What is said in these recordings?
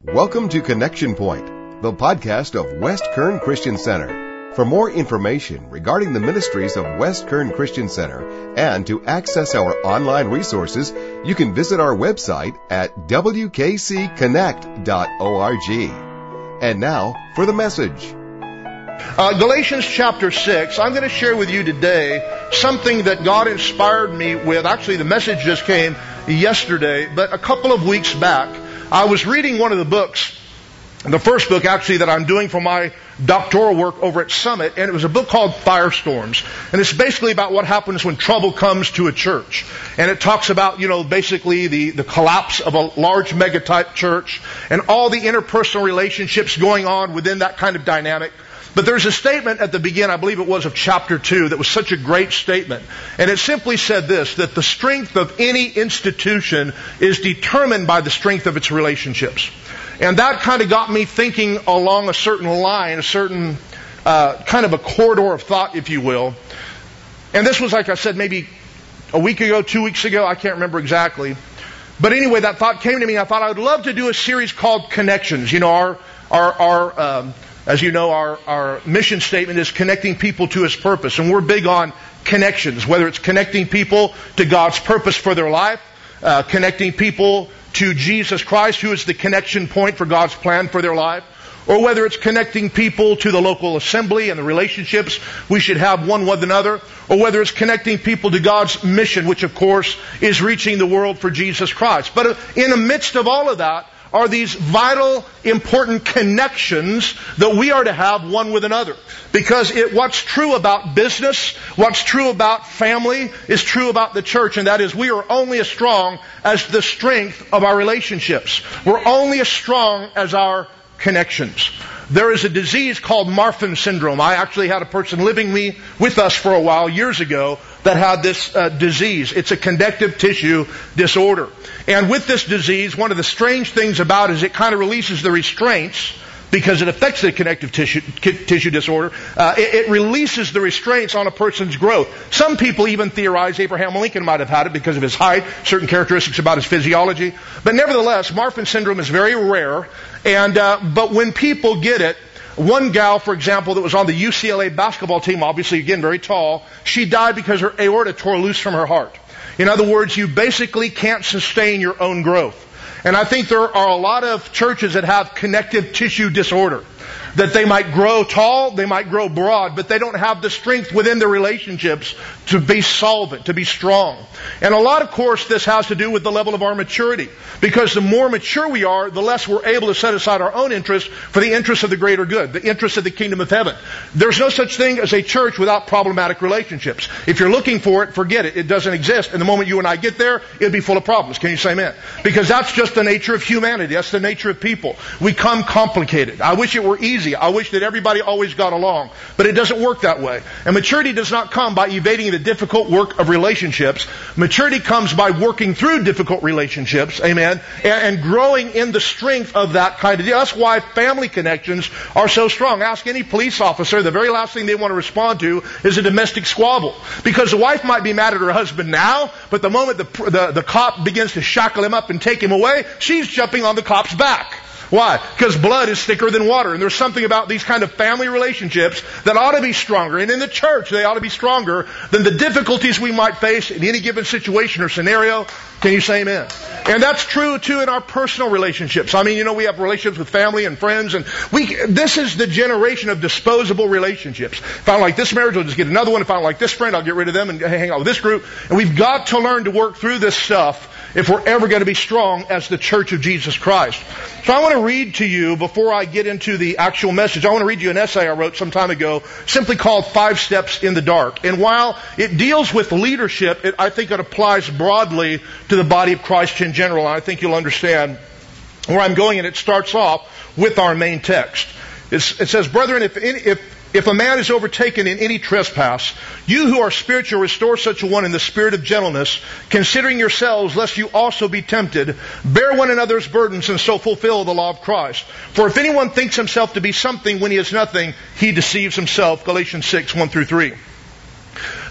Welcome to Connection Point, the podcast of West Kern Christian Center. For more information regarding the ministries of West Kern Christian Center and to access our online resources, you can visit our website at wkcconnect.org. And now for the message. Galatians chapter 6, I'm going to share with you today something that God inspired me with. Actually, the message just came yesterday, but a couple of weeks back, I was reading one of the books, the first book actually that I'm doing for my doctoral work over at Summit, and it was a book called Firestorms. And it's basically about what happens when trouble comes to a church. And it talks about, basically the collapse of a large mega-type church and all the interpersonal relationships going on within that kind of dynamic. But there's a statement at the beginning, I believe it was, of chapter 2 that was such a great statement. And it simply said this, that the strength of any institution is determined by the strength of its relationships. And that kind of got me thinking along a certain line, a certain kind of a corridor of thought, if you will. And this was, like I said, maybe a week ago, 2 weeks ago, I can't remember exactly. But anyway, that thought came to me. I thought I would love to do a series called Connections. As you know, our mission statement is connecting people to His purpose. And we're big on connections, whether it's connecting people to God's purpose for their life, connecting people to Jesus Christ, who is the connection point for God's plan for their life, or whether it's connecting people to the local assembly and the relationships we should have one with another, or whether it's connecting people to God's mission, which of course is reaching the world for Jesus Christ. But in the midst of all of that, are these vital, important connections that we are to have one with another. Because what's true about business, what's true about family, is true about the church. And that is, we are only as strong as the strength of our relationships. We're only as strong as our connections. There is a disease called Marfan syndrome. I actually had a person living with us for a while years ago that had this disease. It's a connective tissue disorder. And with this disease, one of the strange things about it is it kind of releases the restraints, because it affects the connective tissue disorder. It releases the restraints on a person's growth. Some people even theorize Abraham Lincoln might have had it because of his height, certain characteristics about his physiology. But nevertheless, Marfan syndrome is very rare. But when people get it, one gal, for example, that was on the UCLA basketball team, obviously, again, very tall, she died because her aorta tore loose from her heart. In other words, you basically can't sustain your own growth. And I think there are a lot of churches that have connective tissue disorder. That they might grow tall, they might grow broad, but they don't have the strength within their relationships to be solvent, to be strong. And a lot, of course, this has to do with the level of our maturity. Because the more mature we are, the less we're able to set aside our own interests for the interests of the greater good, the interests of the kingdom of heaven. There's no such thing as a church without problematic relationships. If you're looking for it, forget it. It doesn't exist. And the moment you and I get there, it'll be full of problems. Can you say amen? Because that's just the nature of humanity. That's the nature of people. We come complicated. I wish it were easy. I wish that everybody always got along. But it doesn't work that way. And maturity does not come by evading the difficult work of relationships. Maturity comes by working through difficult relationships. Amen. And growing in the strength of that kind of deal. That's why family connections are so strong. Ask any police officer, the very last thing they want to respond to is a domestic squabble. Because the wife might be mad at her husband now, but the moment the cop begins to shackle him up and take him away, she's jumping on the cop's back. Why? Because blood is thicker than water. And there's something about these kind of family relationships that ought to be stronger. And in the church, they ought to be stronger than the difficulties we might face in any given situation or scenario. Can you say amen? And that's true, too, in our personal relationships. I mean, we have relationships with family and friends. And this is the generation of disposable relationships. If I don't like this marriage, I'll just get another one. If I don't like this friend, I'll get rid of them and hang out with this group. And we've got to learn to work through this stuff if we're ever going to be strong as the Church of Jesus Christ. So I want to read to you, before I get into the actual message, I want to read you an essay I wrote some time ago, simply called 5 Steps in the Dark. And while it deals with leadership, I think it applies broadly to the body of Christ in general. And I think you'll understand where I'm going. And it starts off with our main text. It says, "Brethren, if a man is overtaken in any trespass, you who are spiritual restore such a one in the spirit of gentleness, considering yourselves lest you also be tempted. Bear one another's burdens and so fulfill the law of Christ. For if anyone thinks himself to be something when he is nothing, he deceives himself." Galatians 6, 1 through 3.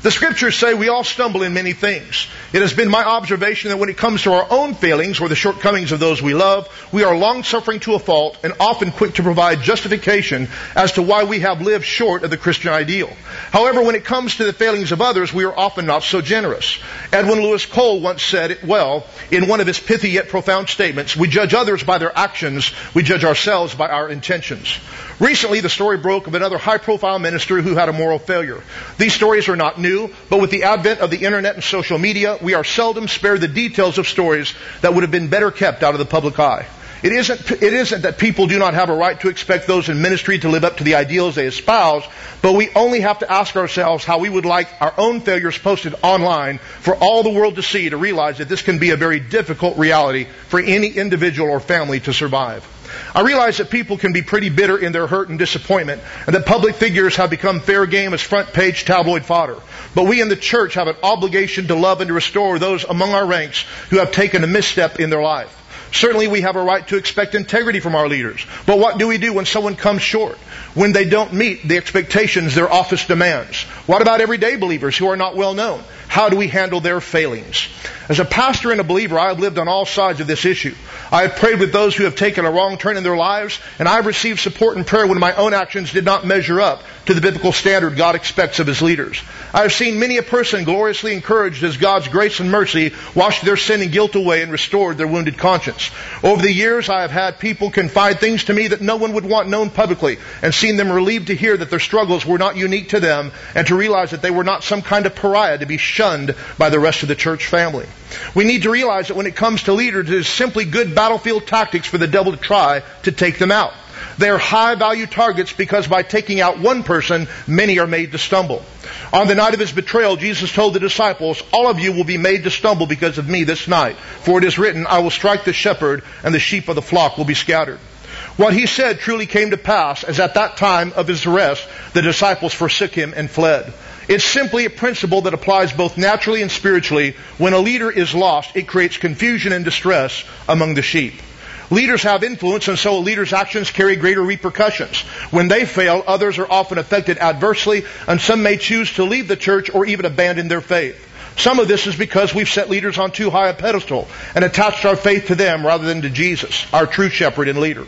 The Scriptures say we all stumble in many things. It has been my observation that when it comes to our own failings or the shortcomings of those we love, we are long-suffering to a fault and often quick to provide justification as to why we have lived short of the Christian ideal. However, when it comes to the failings of others, we are often not so generous. Edwin Lewis Cole once said it well in one of his pithy yet profound statements, "We judge others by their actions, we judge ourselves by our intentions." Recently, the story broke of another high-profile minister who had a moral failure. These stories are not new, but with the advent of the internet and social media, we are seldom spared the details of stories that would have been better kept out of the public eye. It isn't that people do not have a right to expect those in ministry to live up to the ideals they espouse, but we only have to ask ourselves how we would like our own failures posted online for all the world to see to realize that this can be a very difficult reality for any individual or family to survive. I realize that people can be pretty bitter in their hurt and disappointment, and that public figures have become fair game as front-page tabloid fodder. But we in the church have an obligation to love and to restore those among our ranks who have taken a misstep in their life. Certainly we have a right to expect integrity from our leaders. But what do we do when someone comes short? When they don't meet the expectations their office demands? What about everyday believers who are not well known? How do we handle their failings? As a pastor and a believer, I have lived on all sides of this issue. I have prayed with those who have taken a wrong turn in their lives, and I have received support and prayer when my own actions did not measure up to the biblical standard God expects of His leaders. I have seen many a person gloriously encouraged as God's grace and mercy washed their sin and guilt away and restored their wounded conscience. Over the years, I have had people confide things to me that no one would want known publicly, and seen them relieved to hear that their struggles were not unique to them, and to realize that they were not some kind of pariah to be shunned by the rest of the church family. We need to realize that when it comes to leaders, it is simply good battlefield tactics for the devil to try to take them out. They are high-value targets because by taking out one person, many are made to stumble. On the night of His betrayal, Jesus told the disciples, "All of you will be made to stumble because of me this night. For it is written, I will strike the shepherd, and the sheep of the flock will be scattered." What He said truly came to pass, as at that time of His arrest, the disciples forsook Him and fled. It's simply a principle that applies both naturally and spiritually. When a leader is lost, it creates confusion and distress among the sheep. Leaders have influence, and so a leader's actions carry greater repercussions. When they fail, others are often affected adversely, and some may choose to leave the church or even abandon their faith. Some of this is because we've set leaders on too high a pedestal and attached our faith to them rather than to Jesus, our true shepherd and leader.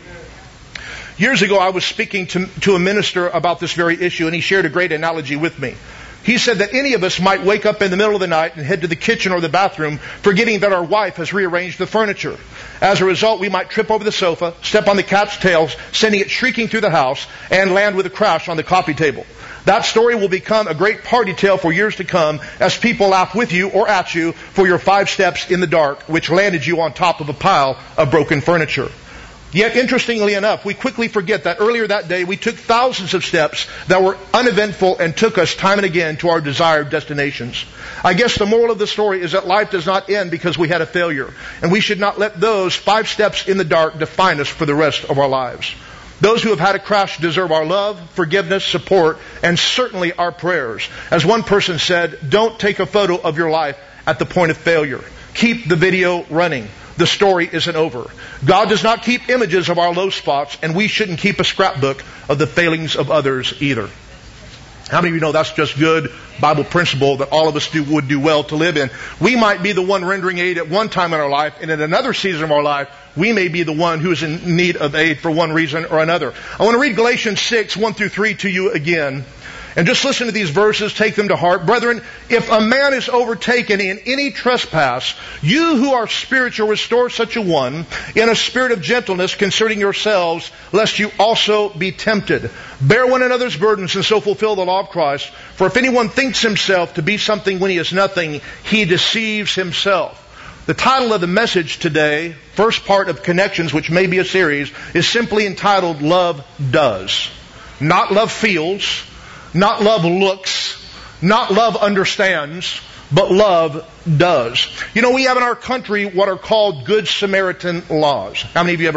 Years ago, I was speaking to a minister about this very issue, and he shared a great analogy with me. He said that any of us might wake up in the middle of the night and head to the kitchen or the bathroom, forgetting that our wife has rearranged the furniture. As a result, we might trip over the sofa, step on the cat's tails, sending it shrieking through the house, and land with a crash on the coffee table. That story will become a great party tale for years to come as people laugh with you or at you for your 5 steps in the dark, which landed you on top of a pile of broken furniture. Yet, interestingly enough, we quickly forget that earlier that day we took thousands of steps that were uneventful and took us time and again to our desired destinations. I guess the moral of the story is that life does not end because we had a failure, and we should not let those 5 steps in the dark define us for the rest of our lives. Those who have had a crash deserve our love, forgiveness, support, and certainly our prayers. As one person said, don't take a photo of your life at the point of failure. Keep the video running. The story isn't over. God does not keep images of our low spots, and we shouldn't keep a scrapbook of the failings of others either. How many of you know that's just good Bible principle that all of us would do well to live in? We might be the one rendering aid at one time in our life, and in another season of our life, we may be the one who is in need of aid for one reason or another. I want to read Galatians 6, 1 through 3 to you again. And just listen to these verses, take them to heart. Brethren, if a man is overtaken in any trespass, you who are spiritual restore such a one in a spirit of gentleness concerning yourselves, lest you also be tempted. Bear one another's burdens and so fulfill the law of Christ. For if anyone thinks himself to be something when he is nothing, he deceives himself. The title of the message today, first part of Connections, which may be a series, is simply entitled Love Does. Not love feels, not love looks, not love understands, but love does. You know, we have in our country what are called Good Samaritan laws. How many of you ever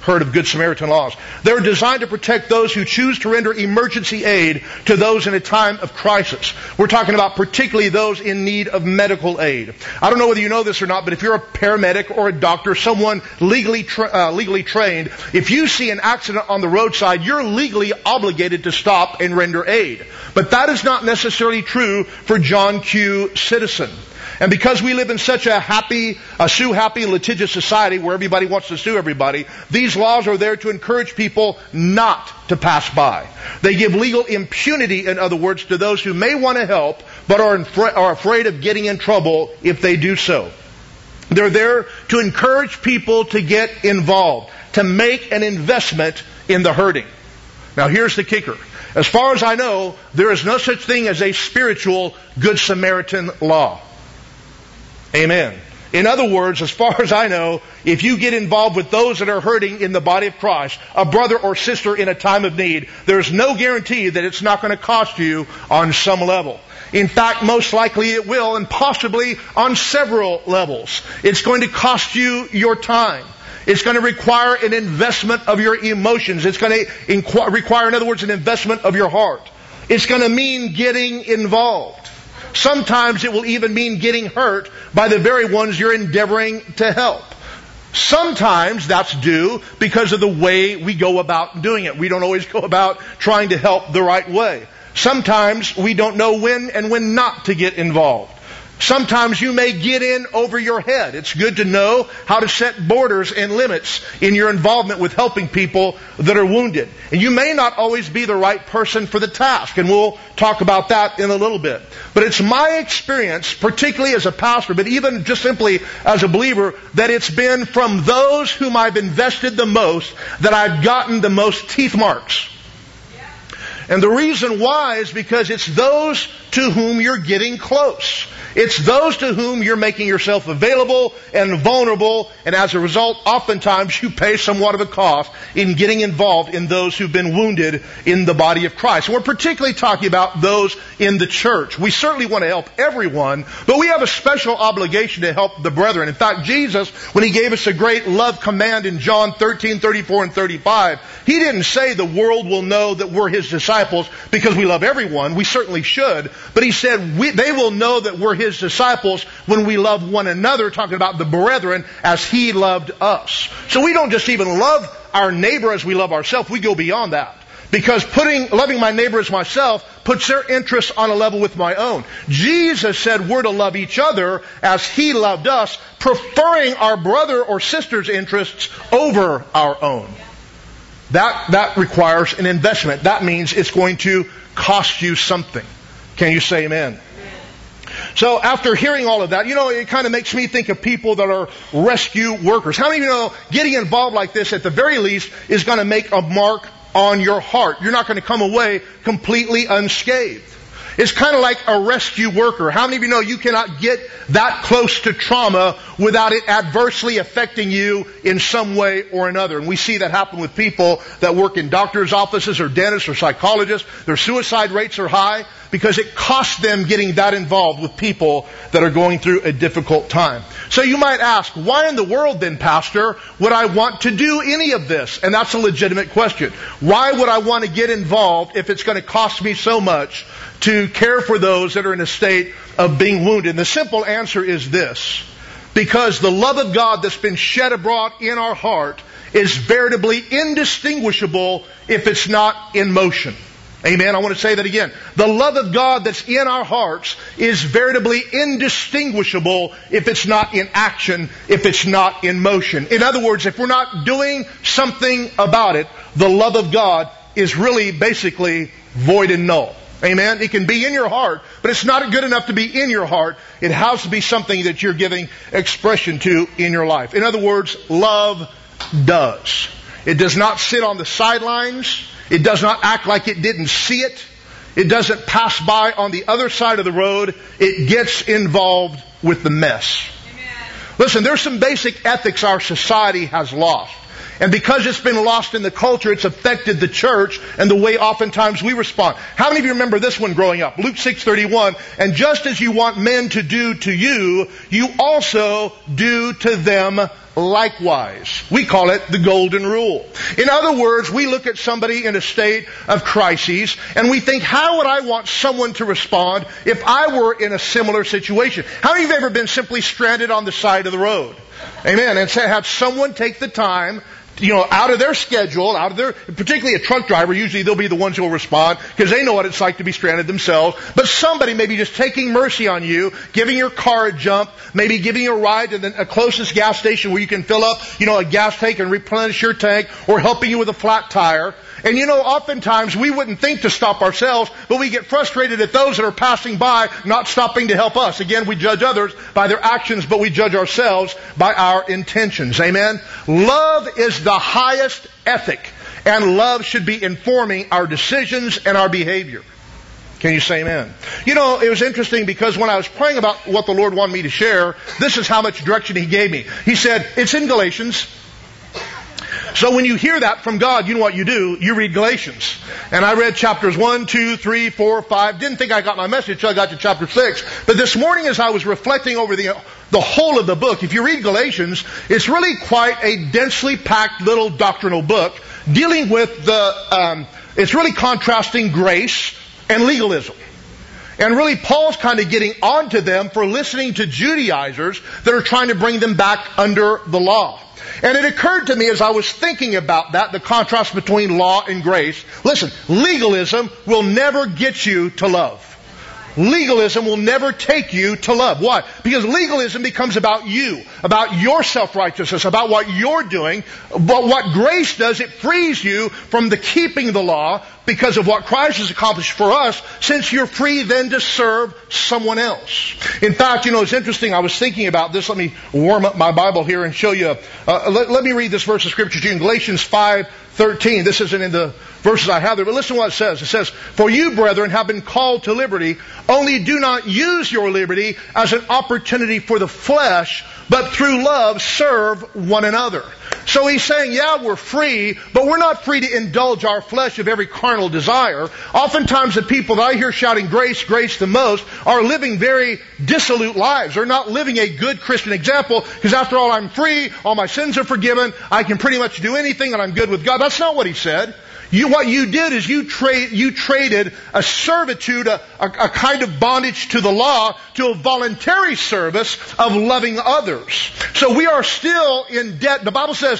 heard of Good Samaritan laws. They're designed to protect those who choose to render emergency aid to those in a time of crisis. We're talking about particularly those in need of medical aid. I don't know whether you know this or not, but if you're a paramedic or a doctor, someone legally trained, if you see an accident on the roadside, you're legally obligated to stop and render aid. But that is not necessarily true for John Q. Citizen. And because we live in such a sue-happy, litigious society where everybody wants to sue everybody, these laws are there to encourage people not to pass by. They give legal impunity, in other words, to those who may want to help but are afraid of getting in trouble if they do so. They're there to encourage people to get involved, to make an investment in the hurting. Now here's the kicker. As far as I know, there is no such thing as a spiritual Good Samaritan law. Amen. In other words, as far as I know, if you get involved with those that are hurting in the body of Christ, a brother or sister in a time of need, there's no guarantee that it's not going to cost you on some level. In fact, most likely it will, and possibly on several levels. It's going to cost you your time. It's going to require an investment of your emotions. It's going to require, in other words, an investment of your heart. It's going to mean getting involved. Sometimes it will even mean getting hurt by the very ones you're endeavoring to help. Sometimes that's due because of the way we go about doing it. We don't always go about trying to help the right way. Sometimes we don't know when and when not to get involved. Sometimes you may get in over your head. It's good to know how to set borders and limits in your involvement with helping people that are wounded. And you may not always be the right person for the task, and we'll talk about that in a little bit. But it's my experience, particularly as a pastor, but even just simply as a believer, that it's been from those whom I've invested the most that I've gotten the most teeth marks. And the reason why is because it's those to whom you're getting close. It's those to whom you're making yourself available and vulnerable, and as a result, oftentimes you pay somewhat of a cost in getting involved in those who've been wounded in the body of Christ. And we're particularly talking about those in the church. We certainly want to help everyone, but we have a special obligation to help the brethren. In fact, Jesus, when He gave us a great love command in John 13:34 and 35, He didn't say the world will know that we're His disciples because we love everyone. We certainly should. But He said they will know that we're His disciples when we love one another, talking about the brethren, as He loved us. So we don't just even love our neighbor as we love ourselves. We go beyond that. Because loving my neighbor as myself puts their interests on a level with my own. Jesus said we're to love each other as He loved us, preferring our brother or sister's interests over our own. That requires an investment. That means it's going to cost you something. Can you say amen? So after hearing all of that, it kind of makes me think of people that are rescue workers. How many of you know getting involved like this at the very least is going to make a mark on your heart? You're not going to come away completely unscathed. It's kind of like a rescue worker. How many of you know you cannot get that close to trauma without it adversely affecting you in some way or another? And we see that happen with people that work in doctors' offices or dentists or psychologists. Their suicide rates are high because it costs them getting that involved with people that are going through a difficult time. So you might ask, why in the world then, Pastor, would I want to do any of this? And that's a legitimate question. Why would I want to get involved if it's going to cost me so much to care for those that are in a state of being wounded? And the simple answer is this: because the love of God that's been shed abroad in our heart is veritably indistinguishable if it's not in motion. Amen. I want to say that again. The love of God that's in our hearts is veritably indistinguishable if it's not in action, if it's not in motion. In other words, if we're not doing something about it, the love of God is really basically void and null. Amen. It can be in your heart, but it's not good enough to be in your heart. It has to be something that you're giving expression to in your life. In other words, love does. It does not sit on the sidelines. It does not act like it didn't see it. It doesn't pass by on the other side of the road. It gets involved with the mess. Amen. Listen, there's some basic ethics our society has lost. And because it's been lost in the culture, it's affected the church and the way oftentimes we respond. How many of you remember this one growing up? Luke 6:31, and just as you want men to do to you, you also do to them likewise. We call it the golden rule. In other words, we look at somebody in a state of crises and we think, how would I want someone to respond if I were in a similar situation? How many of you have ever been simply stranded on the side of the road? Amen. And have someone take the time, out of their schedule, particularly a truck driver, usually they'll be the ones who will respond because they know what it's like to be stranded themselves. But somebody maybe just taking mercy on you, giving your car a jump, maybe giving you a ride to the closest gas station where you can fill up, a gas tank and replenish your tank, or helping you with a flat tire. And oftentimes we wouldn't think to stop ourselves, but we get frustrated at those that are passing by, not stopping to help us. Again, we judge others by their actions, but we judge ourselves by our intentions. Amen? Love is the highest ethic, and love should be informing our decisions and our behavior. Can you say amen? It was interesting because when I was praying about what the Lord wanted me to share, this is how much direction He gave me. He said, it's in Galatians. So when you hear that from God, you know what you do? You read Galatians. And I read chapters 1, 2, 3, 4, 5. Didn't think I got my message until I got to chapter 6. But this morning as I was reflecting over the whole of the book, if you read Galatians, it's really quite a densely packed little doctrinal book dealing with it's really contrasting grace and legalism. And really Paul's kind of getting onto them for listening to Judaizers that are trying to bring them back under the law. And it occurred to me as I was thinking about that, the contrast between law and grace. Listen, legalism will never get you to love. Legalism will never take you to love. Why? Because legalism becomes about you, about your self-righteousness, about what you're doing. But what grace does, it frees you from the keeping the law because of what Christ has accomplished for us, since you're free then to serve someone else. In fact, it's interesting. I was thinking about this. Let me warm up my Bible here and show you. Let me read this verse of Scripture to you in Galatians 5:13. This isn't in the verses I have there, but listen to what it says. It says, "For you, brethren, have been called to liberty, only do not use your liberty as an opportunity for the flesh, but through love serve one another." So he's saying, yeah, we're free, but we're not free to indulge our flesh of every carnal desire. Oftentimes the people that I hear shouting grace, grace the most are living very dissolute lives. They're not living a good Christian example, because after all, I'm free, all my sins are forgiven, I can pretty much do anything and I'm good with God. That's not what he said. What you did is you traded a servitude, a kind of bondage to the law, to a voluntary service of loving others. So we are still in debt. The Bible says,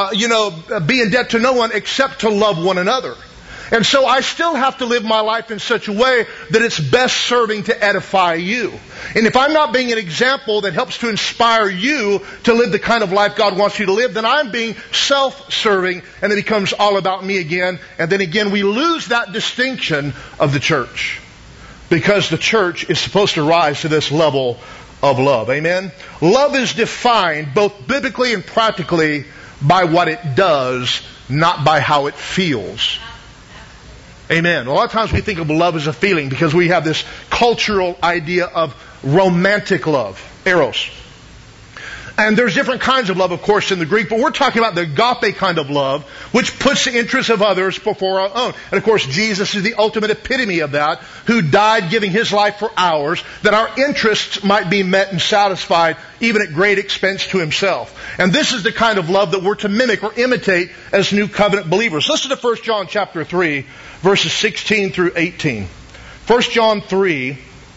be in debt to no one except to love one another. And so I still have to live my life in such a way that it's best serving to edify you. And if I'm not being an example that helps to inspire you to live the kind of life God wants you to live, then I'm being self-serving, and it becomes all about me again. And then again, we lose that distinction of the church, because the church is supposed to rise to this level of love. Amen? Love is defined both biblically and practically by what it does, not by how it feels. Amen. A lot of times we think of love as a feeling because we have this cultural idea of romantic love, eros. And there's different kinds of love, of course, in the Greek, but we're talking about the agape kind of love, which puts the interests of others before our own. And of course, Jesus is the ultimate epitome of that, who died giving His life for ours, that our interests might be met and satisfied, even at great expense to Himself. And this is the kind of love that we're to mimic or imitate as New Covenant believers. Listen to 1 John chapter 3, verses 16 through 18. 1 John 3,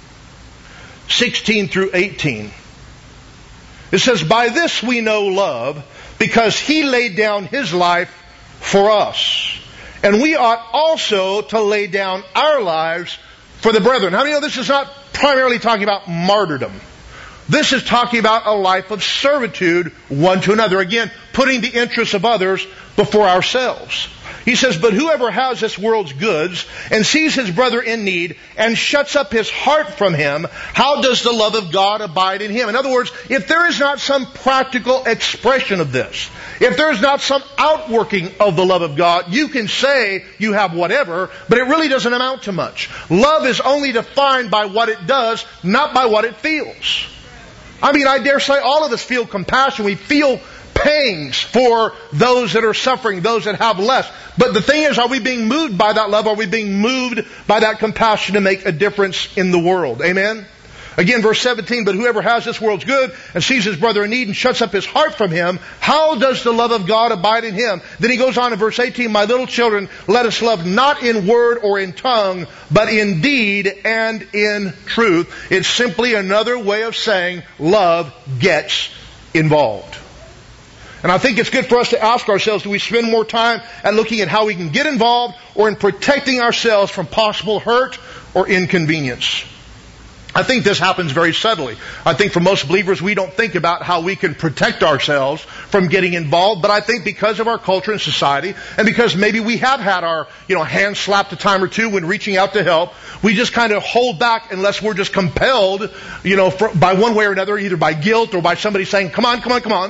16 through 18. It says, "By this we know love, because He laid down His life for us. And we ought also to lay down our lives for the brethren." How many know this is not primarily talking about martyrdom? This is talking about a life of servitude one to another. Again, putting the interests of others before ourselves. He says, "But whoever has this world's goods and sees his brother in need and shuts up his heart from him, how does the love of God abide in him?" In other words, if there is not some practical expression of this, if there is not some outworking of the love of God, you can say you have whatever, but it really doesn't amount to much. Love is only defined by what it does, not by what it feels. I mean, I dare say all of us feel compassion. We feel pangs for those that are suffering, those that have less. But the thing is, are we being moved by that love? Are we being moved by that compassion to make a difference in the world? Amen? Again, verse 17, but whoever has this world's good and sees his brother in need and shuts up his heart from him, how does the love of God abide in him? Then he goes on in verse 18, my little children, let us love not in word or in tongue, but in deed and in truth. It's simply another way of saying love gets involved. And I think it's good for us to ask ourselves, do we spend more time at looking at how we can get involved or in protecting ourselves from possible hurt or inconvenience? I think this happens very subtly. I think for most believers, we don't think about how we can protect ourselves from getting involved. But I think because of our culture and society, and because maybe we have had our, hand slapped a time or two when reaching out to help, we just kind of hold back unless we're just compelled, by one way or another, either by guilt or by somebody saying, come on.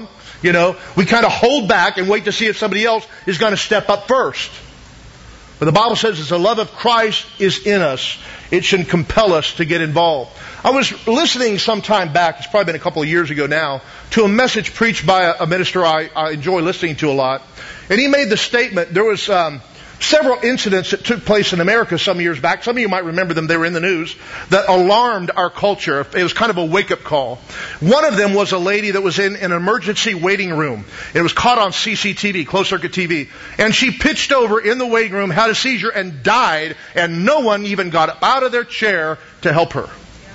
We kind of hold back and wait to see if somebody else is going to step up first. But the Bible says as the love of Christ is in us, it should compel us to get involved. I was listening some time back, it's probably been a couple of years ago now, to a message preached by a minister I enjoy listening to a lot. And he made the statement, there was several incidents that took place in America some years back. Some of you might remember them. They were in the news that alarmed our culture. It was kind of a wake-up call. One of them was a lady that was in an emergency waiting room. It was caught on CCTV, closed-circuit TV. And she pitched over in the waiting room, had a seizure, and died. And no one even got up out of their chair to help her.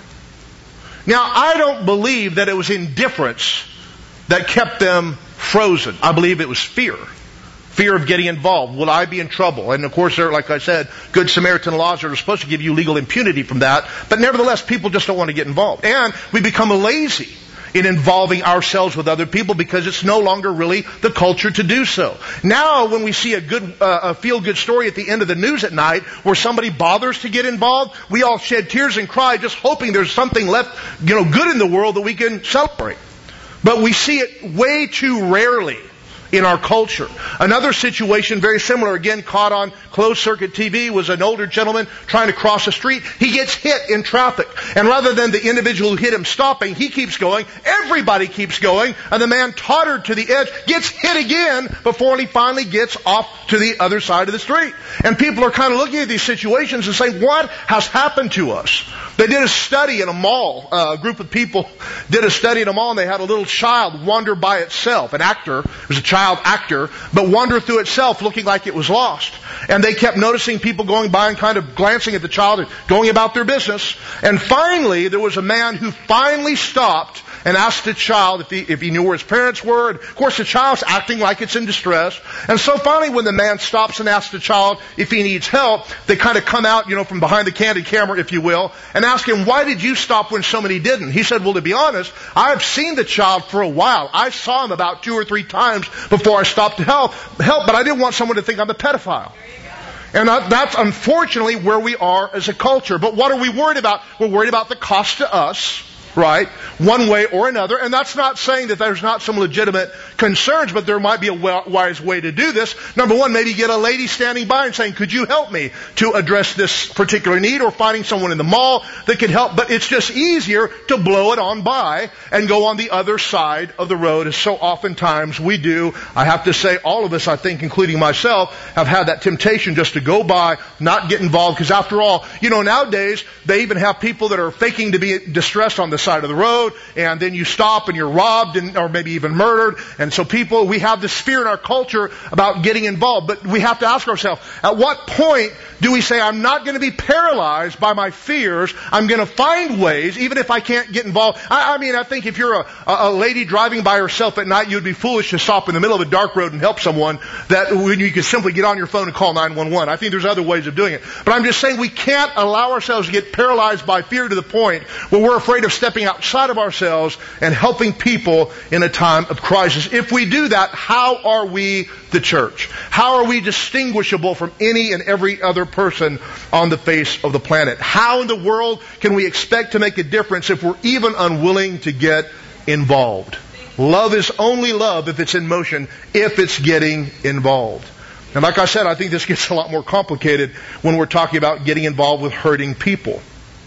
Now, I don't believe that it was indifference that kept them frozen. I believe it was fear. Fear of getting involved. Will I be in trouble? And of course, there, like I said, Good Samaritan laws are supposed to give you legal impunity from that. But nevertheless, people just don't want to get involved. And we become lazy in involving ourselves with other people because it's no longer really the culture to do so. Now, when we see a feel-good story at the end of the news at night where somebody bothers to get involved, we all shed tears and cry just hoping there's something left, good in the world that we can celebrate. But we see it way too rarely in our culture. Another situation very similar, again caught on closed-circuit TV, was an older gentleman trying to cross a street. He gets hit in traffic. And rather than the individual who hit him stopping, he keeps going. Everybody keeps going. And the man tottered to the edge, gets hit again before he finally gets off to the other side of the street. And people are kind of looking at these situations and saying, what has happened to us? They did a study in a mall. A group of people did a study in a mall, and they had a little child wander by itself. An actor, it was a child actor, but wander through itself looking like it was lost. And they kept noticing people going by and kind of glancing at the child and going about their business. And finally, there was a man who finally stopped and asked the child if he knew where his parents were. And of course, the child's acting like it's in distress. And so finally, when the man stops and asks the child if he needs help, they kind of come out, from behind the candid camera, if you will, and ask him, why did you stop when so many didn't? He said, well, to be honest, I've seen the child for a while. I saw him about 2 or 3 times before I stopped to help, but I didn't want someone to think I'm a pedophile. And that's unfortunately where we are as a culture. But what are we worried about? We're worried about the cost to us. Right? One way or another. And that's not saying that there's not some legitimate concerns, but there might be a wise way to do this. Number one, maybe get a lady standing by and saying, could you help me to address this particular need, or finding someone in the mall that can help. But it's just easier to blow it on by and go on the other side of the road, as so oftentimes we do. I have to say, all of us, I think, including myself, have had that temptation just to go by, not get involved, because after all, nowadays, they even have people that are faking to be distressed on the side of the road, and then you stop and you're robbed or maybe even murdered. And so we have this fear in our culture about getting involved. But we have to ask ourselves, at what point do we say, I'm not going to be paralyzed by my fears, I'm going to find ways, even if I can't get involved. I think if you're a lady driving by herself at night, you'd be foolish to stop in the middle of a dark road and help someone that when you could simply get on your phone and call 911. I think there's other ways of doing it. But I'm just saying we can't allow ourselves to get paralyzed by fear to the point where we're afraid of stepping outside of ourselves and helping people in a time of crisis. If we do that, how are we the church? How are we distinguishable from any and every other person on the face of the planet? How in the world can we expect to make a difference if we're even unwilling to get involved? Love is only love if it's in motion, if it's getting involved. And like I said, I think this gets a lot more complicated when we're talking about getting involved with hurting people.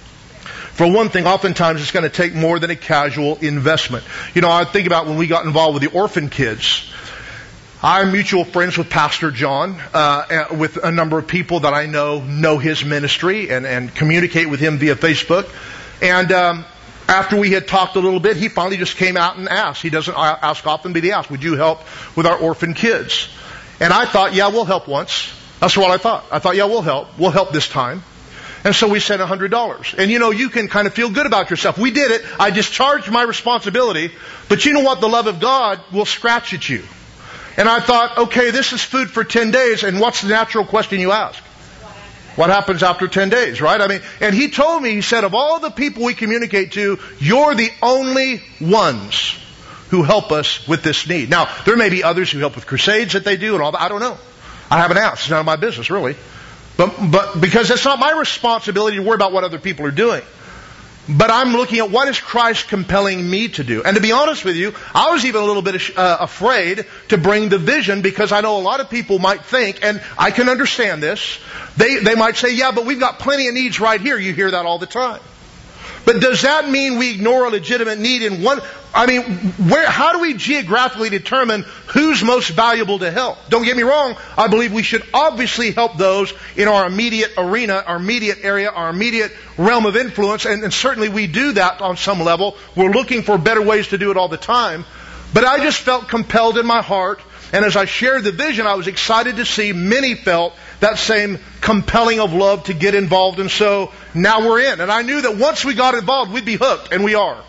For one thing, oftentimes it's going to take more than a casual investment. I think about when we got involved with the orphan kids. I'm mutual friends with Pastor John, with a number of people that I know his ministry and communicate with him via Facebook. And after we had talked a little bit, he finally just came out and asked. He doesn't ask often, but he asked, would you help with our orphan kids? And I thought, yeah, we'll help once. That's what I thought. I thought, yeah, we'll help. We'll help this time. And so we sent $100. And you can kind of feel good about yourself. We did it. I discharged my responsibility. But you know what? The love of God will scratch at you. And I thought, okay, this is food for 10 days. And what's the natural question you ask? What happens after 10 days, right? And he told me, he said, of all the people we communicate to, you're the only ones who help us with this need. Now, there may be others who help with crusades that they do and all that. I don't know. I haven't asked. It's none of my business, really. But because it's not my responsibility to worry about what other people are doing. But I'm looking at what is Christ compelling me to do. And to be honest with you, I was even a little bit afraid to bring the vision, because I know a lot of people might think, and I can understand this, they might say, yeah, but we've got plenty of needs right here. You hear that all the time. But does that mean we ignore a legitimate need in one? How do we geographically determine who's most valuable to help? Don't get me wrong. I believe we should obviously help those in our immediate arena, our immediate area, our immediate realm of influence. And certainly we do that on some level. We're looking for better ways to do it all the time. But I just felt compelled in my heart. And as I shared the vision, I was excited to see many felt that same compelling of love to get involved. And so now we're in. And I knew that once we got involved, we'd be hooked. And we are.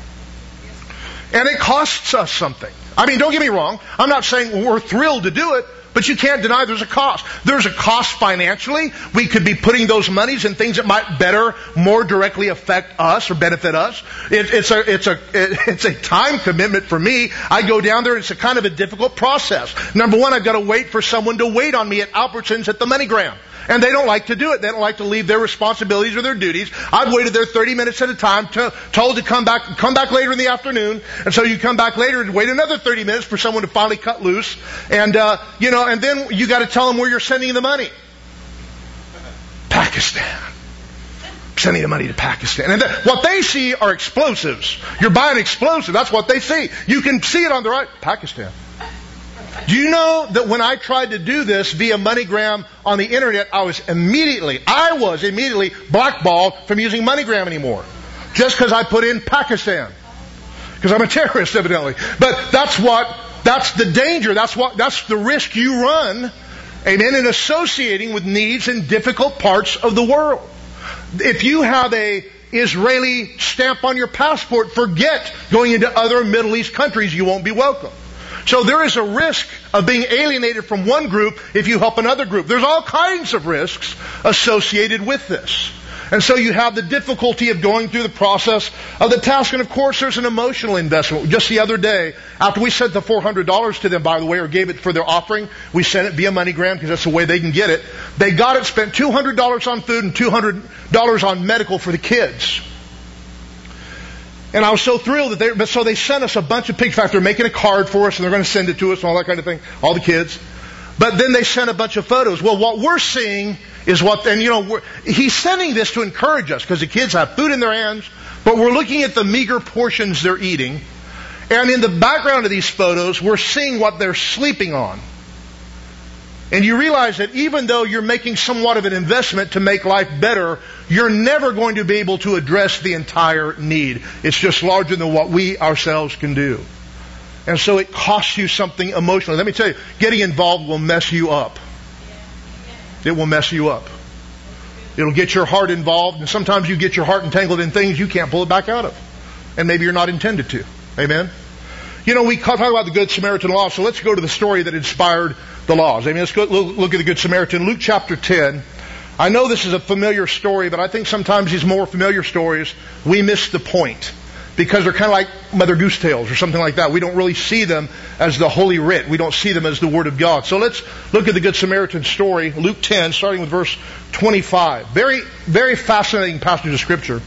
And it costs us something. Don't get me wrong. I'm not saying we're thrilled to do it. But you can't deny there's a cost. There's a cost financially. We could be putting those monies in things that might better, more directly affect us or benefit us. It's a time commitment for me. I go down there and it's a kind of a difficult process. Number one, I've got to wait for someone to wait on me at Albertsons at the MoneyGram. And they don't like to do it. They don't like to leave their responsibilities or their duties. I've waited there 30 minutes at a time, told to come back later in the afternoon. And so you come back later and wait another 30 minutes for someone to finally cut loose. And, and then you got to tell them where you're sending the money. Pakistan. Sending the money to Pakistan. And what they see are explosives. You're buying explosives. That's what they see. You can see it on the right. Pakistan. Do you know that when I tried to do this via MoneyGram on the internet, I was immediately blackballed from using MoneyGram anymore. Just because I put in Pakistan. Because I'm a terrorist, evidently. But that's the danger. That's the risk you run, amen, in associating with needs in difficult parts of the world. If you have a Israeli stamp on your passport, forget going into other Middle East countries. You won't be welcome. So there is a risk of being alienated from one group if you help another group. There's all kinds of risks associated with this. And so you have the difficulty of going through the process of the task. And of course, there's an emotional investment. Just the other day, after we sent the $400 to them, by the way, or gave it for their offering, we sent it via MoneyGram because that's the way they can get it. They got it, spent $200 on food and $200 on medical for the kids. And I was so thrilled that so they sent us a bunch of pictures. In fact, they're making a card for us and they're going to send it to us and all that kind of thing, all the kids. But then they sent a bunch of photos. Well, what we're seeing is he's sending this to encourage us because the kids have food in their hands, but we're looking at the meager portions they're eating. And in the background of these photos, we're seeing what they're sleeping on. And you realize that even though you're making somewhat of an investment to make life better, you're never going to be able to address the entire need. It's just larger than what we ourselves can do. And so it costs you something emotionally. Let me tell you, getting involved will mess you up. It will mess you up. It'll get your heart involved, and sometimes you get your heart entangled in things you can't pull it back out of. And maybe you're not intended to. Amen? We talk about the Good Samaritan law, so let's go to the story that inspired the laws. Let's go look at the Good Samaritan. Luke chapter 10. I know this is a familiar story, but I think sometimes these more familiar stories, we miss the point. Because they're kind of like Mother Goose Tales or something like that. We don't really see them as the Holy Writ. We don't see them as the Word of God. So let's look at the Good Samaritan story, Luke 10, starting with verse 25. Very, very fascinating passage of Scripture.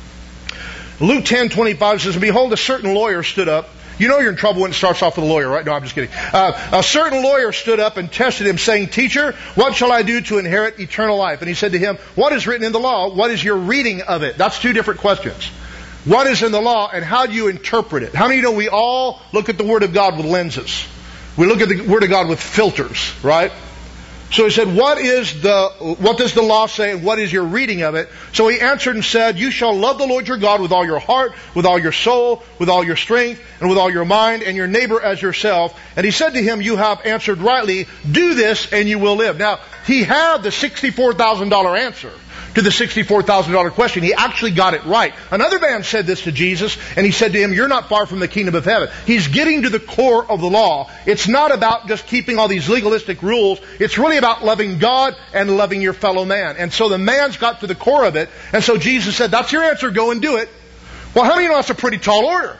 Luke 10:25 says, "Behold, a certain lawyer stood up." You know you're in trouble when it starts off with a lawyer, right? No, I'm just kidding. A certain lawyer stood up and tested him, saying, "Teacher, what shall I do to inherit eternal life?" And he said to him, "What is written in the law? What is your reading of it?" That's two different questions. What is in the law and how do you interpret it? How many of you know we all look at the Word of God with lenses? We look at the Word of God with filters, right? So he said, what does the law say, and what is your reading of it? So he answered and said, you shall love the Lord your God with all your heart, with all your soul, with all your strength, and with all your mind, and your neighbor as yourself. And he said to him, you have answered rightly. Do this, and you will live. Now, he had the $64,000 answer to the $64,000 question. He actually got it right. Another man said this to Jesus, and he said to him, you're not far from the kingdom of heaven. He's getting to the core of the law. It's not about just keeping all these legalistic rules. It's really about loving God and loving your fellow man. And so the man's got to the core of it. And so Jesus said, that's your answer. Go and do it. Well, how many of you know that's a pretty tall order?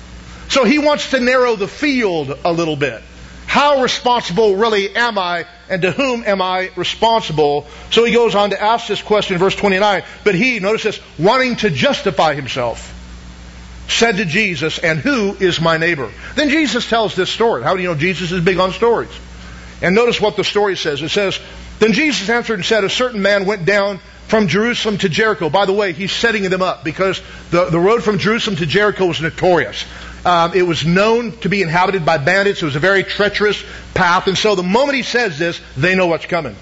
So he wants to narrow the field a little bit. How responsible really am I, and to whom am I responsible? So he goes on to ask this question in verse 29. But he, notice this, wanting to justify himself, said to Jesus, and who is my neighbor? Then Jesus tells this story. How do you know Jesus is big on stories? And notice what the story says. It says, then Jesus answered and said, a certain man went down from Jerusalem to Jericho. By the way, he's setting them up because the road from Jerusalem to Jericho was notorious. It was known to be inhabited by bandits. It was a very treacherous path. And so the moment he says this, they know what's coming.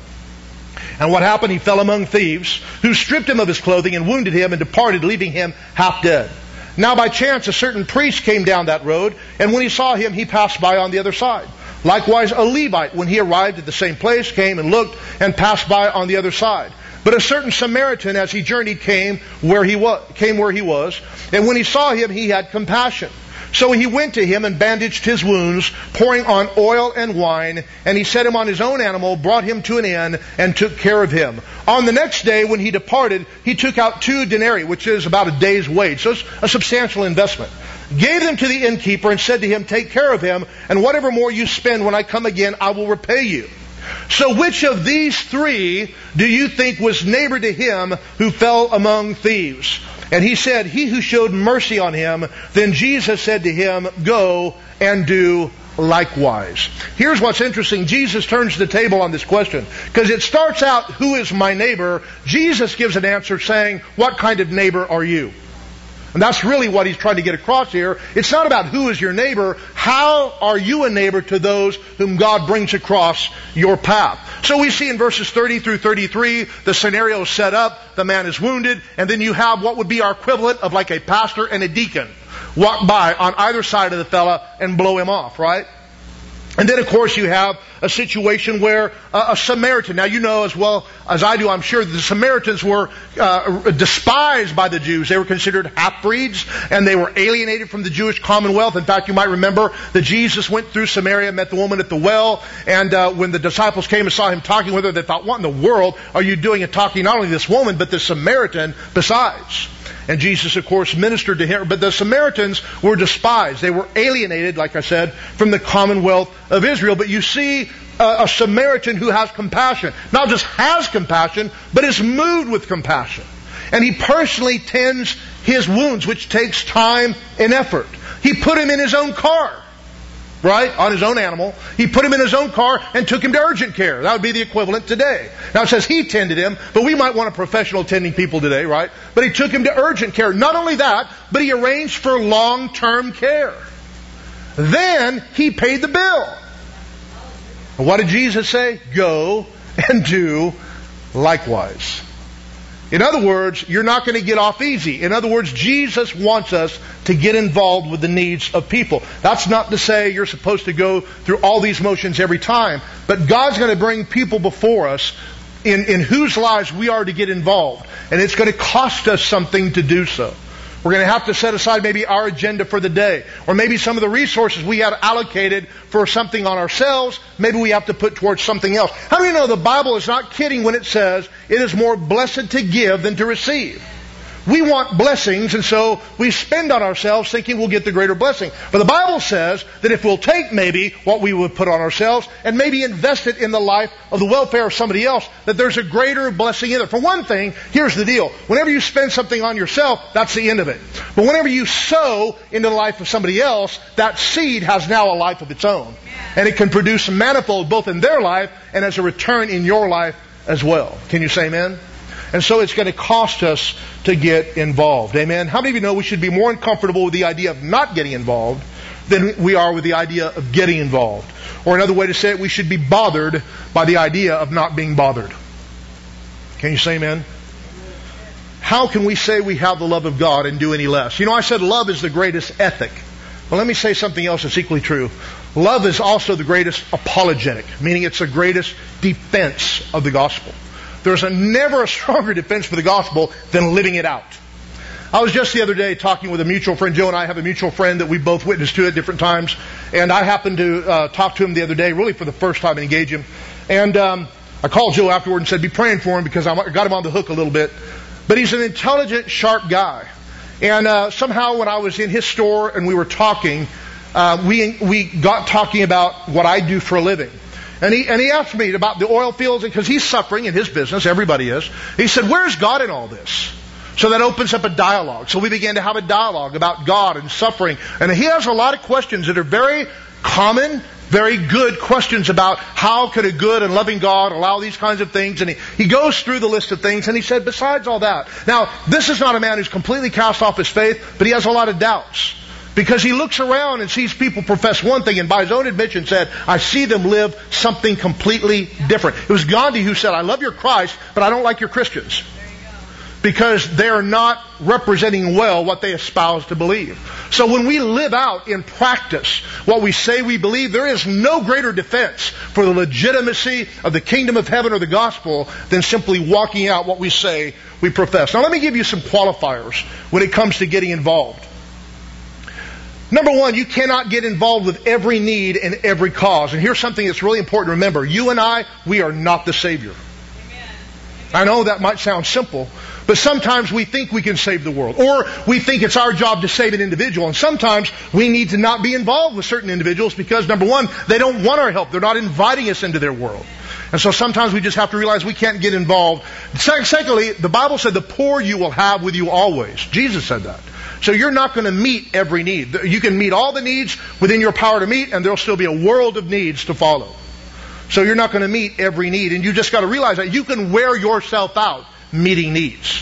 And what happened? He fell among thieves, who stripped him of his clothing and wounded him and departed, leaving him half dead. Now by chance a certain priest came down that road, and when he saw him, he passed by on the other side. Likewise a Levite, when he arrived at the same place, came and looked and passed by on the other side. But a certain Samaritan, as he journeyed, came where he was, and when he saw him, he had compassion. So he went to him and bandaged his wounds, pouring on oil and wine, and he set him on his own animal, brought him to an inn, and took care of him. On the next day, when he departed, he took out 2 denarii, which is about a day's wage. So it's a substantial investment. Gave them to the innkeeper and said to him, take care of him, and whatever more you spend when I come again, I will repay you. So which of these 3 do you think was neighbor to him who fell among thieves? And he said, he who showed mercy on him. Then Jesus said to him, go and do likewise. Here's what's interesting. Jesus turns the table on this question. Because it starts out, who is my neighbor? Jesus gives an answer saying, what kind of neighbor are you? And that's really what he's trying to get across here. It's not about who is your neighbor. How are you a neighbor to those whom God brings across your path? So we see in verses 30 through 33, the scenario is set up. The man is wounded. And then you have what would be our equivalent of like a pastor and a deacon walk by on either side of the fella and blow him off, right? And then, of course, you have a situation where a Samaritan, now you know as well as I do, I'm sure, that the Samaritans were despised by the Jews. They were considered half-breeds, and they were alienated from the Jewish commonwealth. In fact, you might remember that Jesus went through Samaria, met the woman at the well, and when the disciples came and saw him talking with her, they thought, what in the world are you doing and talking not only to this woman, but the Samaritan besides? And Jesus, of course, ministered to him. But the Samaritans were despised. They were alienated, like I said, from the commonwealth of Israel. But you see a Samaritan who has compassion. Not just has compassion, but is moved with compassion. And he personally tends his wounds, which takes time and effort. He put him in his own car. Right? On his own animal. He put him in his own car and took him to urgent care. That would be the equivalent today. Now it says he tended him, but we might want a professional tending people today, right? But he took him to urgent care. Not only that, but he arranged for long-term care. Then he paid the bill. What did Jesus say? Go and do likewise. In other words, you're not going to get off easy. In other words, Jesus wants us to get involved with the needs of people. That's not to say you're supposed to go through all these motions every time, but God's going to bring people before us in whose lives we are to get involved. And it's going to cost us something to do so. We're going to have to set aside maybe our agenda for the day. Or maybe some of the resources we had allocated for something on ourselves, maybe we have to put towards something else. How do you know the Bible is not kidding when it says it is more blessed to give than to receive? We want blessings, and so we spend on ourselves thinking we'll get the greater blessing. But the Bible says that if we'll take maybe what we would put on ourselves and maybe invest it in the life of the welfare of somebody else, that there's a greater blessing in it. For one thing, here's the deal. Whenever you spend something on yourself, that's the end of it. But whenever you sow into the life of somebody else, that seed has now a life of its own. And it can produce manifold both in their life and as a return in your life as well. Can you say amen? And so it's going to cost us to get involved. Amen? How many of you know we should be more uncomfortable with the idea of not getting involved than we are with the idea of getting involved. Or another way to say it, we should be bothered by the idea of not being bothered. Can you say amen? How can we say we have the love of God and do any less? I said love is the greatest ethic. Well, let me say something else that's equally true. Love is also the greatest apologetic, meaning it's the greatest defense of the gospel. There's never a stronger defense for the gospel than living it out. I was just the other day talking with a mutual friend. Joe and I have a mutual friend that we both witnessed to at different times. And I happened to talk to him the other day, really for the first time, and engage him. And I called Joe afterward and said, be praying for him because I got him on the hook a little bit. But he's an intelligent, sharp guy. And somehow when I was in his store and we were talking, we got talking about what I do for a living. And he asked me about the oil fields because he's suffering in his business. Everybody is. He said, where's God in all this? So that opens up a dialogue. So we began to have a dialogue about God and suffering. And he has a lot of questions that are very common, very good questions about how could a good and loving God allow these kinds of things. And he goes through the list of things and he said, besides all that. Now, this is not a man who's completely cast off his faith, but he has a lot of doubts. Because he looks around and sees people profess one thing and by his own admission said, I see them live something completely different. It was Gandhi who said, I love your Christ, but I don't like your Christians. Because they're not representing well what they espouse to believe. So when we live out in practice what we say we believe, there is no greater defense for the legitimacy of the kingdom of heaven or the gospel than simply walking out what we say we profess. Now let me give you some qualifiers when it comes to getting involved. Number one, you cannot get involved with every need and every cause. And here's something that's really important to remember. You and I, we are not the Savior. Amen. I know that might sound simple, but sometimes we think we can save the world. Or we think it's our job to save an individual. And sometimes we need to not be involved with certain individuals because, number one, they don't want our help. They're not inviting us into their world. And so sometimes we just have to realize we can't get involved. Secondly, the Bible said the poor you will have with you always. Jesus said that. So you're not going to meet every need. You can meet all the needs within your power to meet, and there'll still be a world of needs to follow. So you're not going to meet every need. And you just got to realize that you can wear yourself out meeting needs.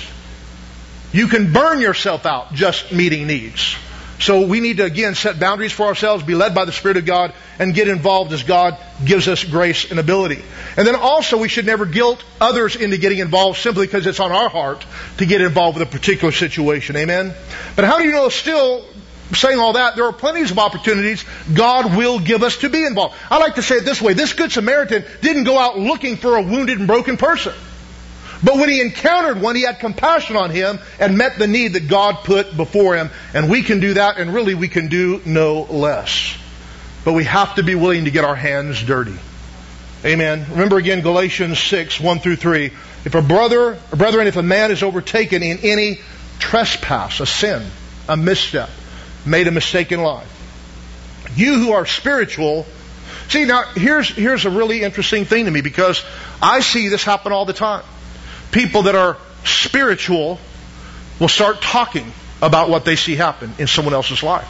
You can burn yourself out just meeting needs. So we need to, again, set boundaries for ourselves, be led by the Spirit of God, and get involved as God gives us grace and ability. And then also we should never guilt others into getting involved simply because it's on our heart to get involved with a particular situation. Amen? But how do you know, still saying all that, there are plenty of opportunities God will give us to be involved. I like to say it this way. This Good Samaritan didn't go out looking for a wounded and broken person. But when he encountered one, he had compassion on him and met the need that God put before him. And we can do that, and really we can do no less. But we have to be willing to get our hands dirty. Amen. Remember again Galatians 6, 1 through 3. If if a man is overtaken in any trespass, a sin, a misstep, made a mistake in life, you who are spiritual. See, now here's a really interesting thing to me because I see this happen all the time. People that are spiritual will start talking about what they see happen in someone else's life.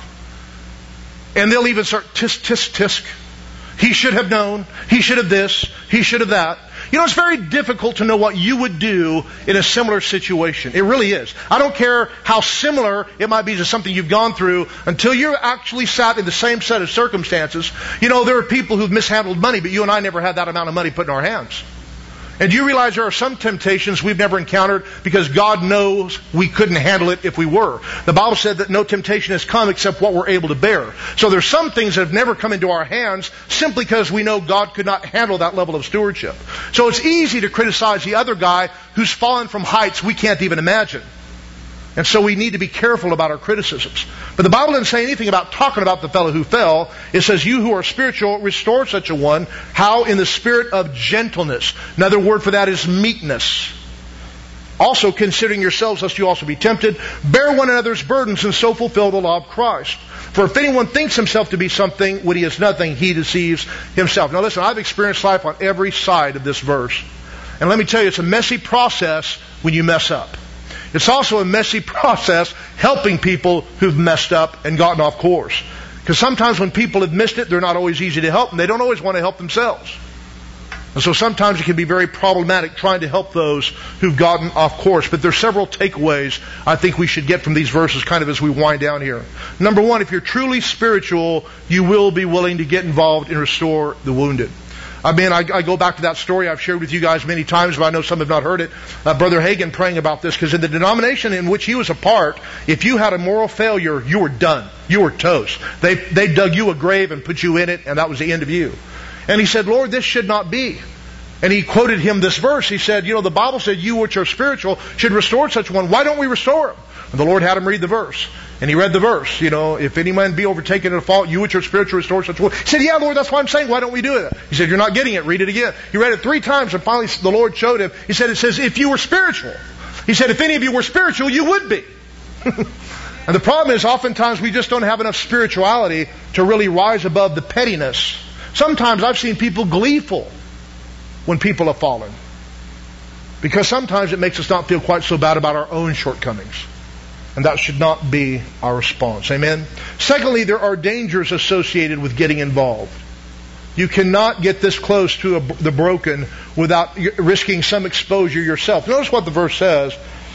And they'll even start tisk, tisk, tisk. He should have known. He should have this. He should have that. You know, it's very difficult to know what you would do in a similar situation. It really is. I don't care how similar it might be to something you've gone through until you're actually sat in the same set of circumstances. You know, there are people who've mishandled money, but you and I never had that amount of money put in our hands. And do you realize there are some temptations we've never encountered because God knows we couldn't handle it if we were. The Bible said that no temptation has come except what we're able to bear. So there's some things that have never come into our hands simply because we know God could not handle that level of stewardship. So it's easy to criticize the other guy who's fallen from heights we can't even imagine. And so we need to be careful about our criticisms. But the Bible doesn't say anything about talking about the fellow who fell. It says, you who are spiritual, restore such a one. How? In the spirit of gentleness. Another word for that is meekness. Also considering yourselves lest you also be tempted. Bear one another's burdens and so fulfill the law of Christ. For if anyone thinks himself to be something when he is nothing, he deceives himself. Now listen, I've experienced life on every side of this verse. And let me tell you, it's a messy process when you mess up. It's also a messy process helping people who've messed up and gotten off course. Because sometimes when people have missed it, they're not always easy to help, and they don't always want to help themselves. And so sometimes it can be very problematic trying to help those who've gotten off course. But there's several takeaways I think we should get from these verses kind of as we wind down here. Number one, if you're truly spiritual, you will be willing to get involved and restore the wounded. I mean, I go back to that story I've shared with you guys many times, but I know some have not heard it. Brother Hagin praying about this, because in the denomination in which he was a part, if you had a moral failure, you were done. You were toast. They dug you a grave and put you in it, and that was the end of you. And he said, Lord, this should not be. And he quoted him this verse. He said, the Bible said, you which are spiritual should restore such one. Why don't we restore him? And the Lord had him read the verse. And he read the verse, if any man be overtaken in a fault, you which are spiritual restore such one. He said, yeah, Lord, that's what I'm saying. Why don't we do it? He said, you're not getting it. Read it again. He read it 3 times, and finally the Lord showed him. He said, it says, if you were spiritual. He said, if any of you were spiritual, you would be. And the problem is, oftentimes we just don't have enough spirituality to really rise above the pettiness. Sometimes I've seen people gleeful when people have fallen, because sometimes it makes us not feel quite so bad about our own shortcomings. And that should not be our response. Amen? Secondly, there are dangers associated with getting involved. You cannot get this close to the broken without risking some exposure yourself. Notice what the verse says.